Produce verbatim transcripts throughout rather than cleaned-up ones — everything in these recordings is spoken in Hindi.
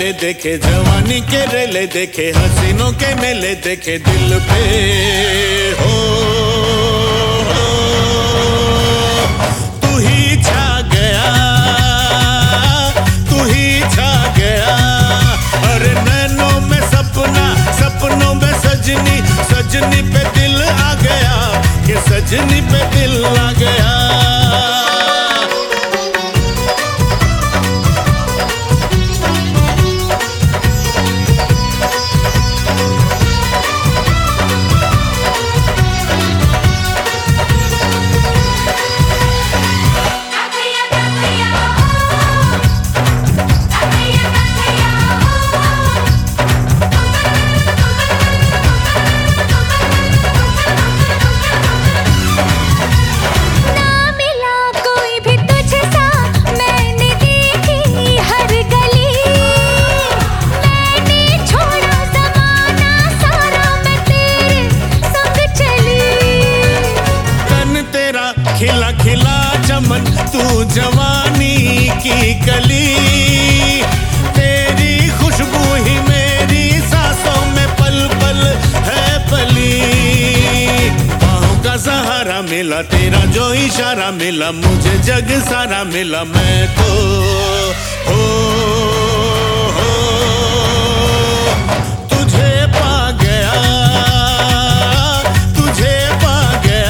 मेले देखे, जवानी के रेले देखे, हसीनों के मेले देखे दिल पे हो, हो तू ही छा गया, तू ही छा गया। अरे नैनों में सपना, सपनों में सजनी, सजनी पे दिल आ गया, कि सजनी पे दिल आ गया। खिला खिला चमन तू जवानी की कली, तेरी खुशबू ही मेरी सांसों में पल पल है पली। बाहों का सहारा मिला, तेरा जो इशारा मिला, मुझे जग सारा मिला। मैं तो हो, हो तुझे पा गया, तुझे पा गया।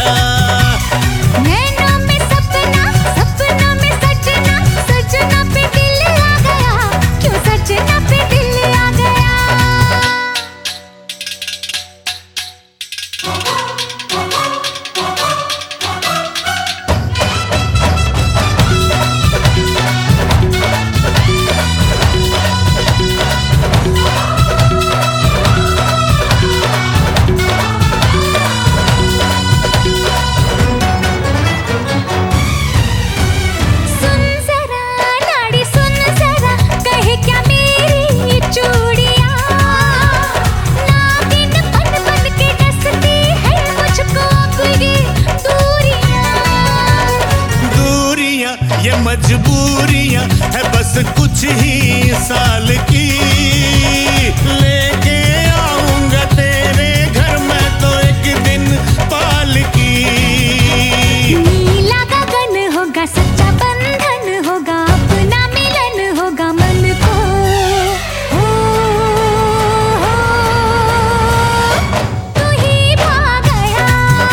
ये मजबूरियां है बस कुछ ही साल की, लेके आऊंगा तेरे घर में तो एक दिन पालकी। नीला गगन होगा, सच्चा बंधन होगा, अपना मिलन होगा मन को। हो, हो, तू ही भा गया,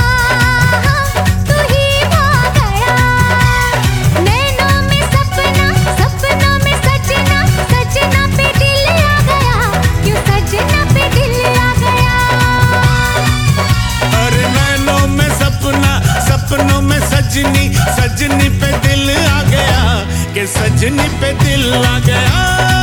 तू ही भा गया। नैनों में सपना, सपनों में सजना, सजना पे दिल आ गया, क्यों सजना पे दिल आ गया। अरे नैनों में सपना, सपनों में सजनी, सजनी पे दिल आ गया, कि सजनी पे दिल आ गया।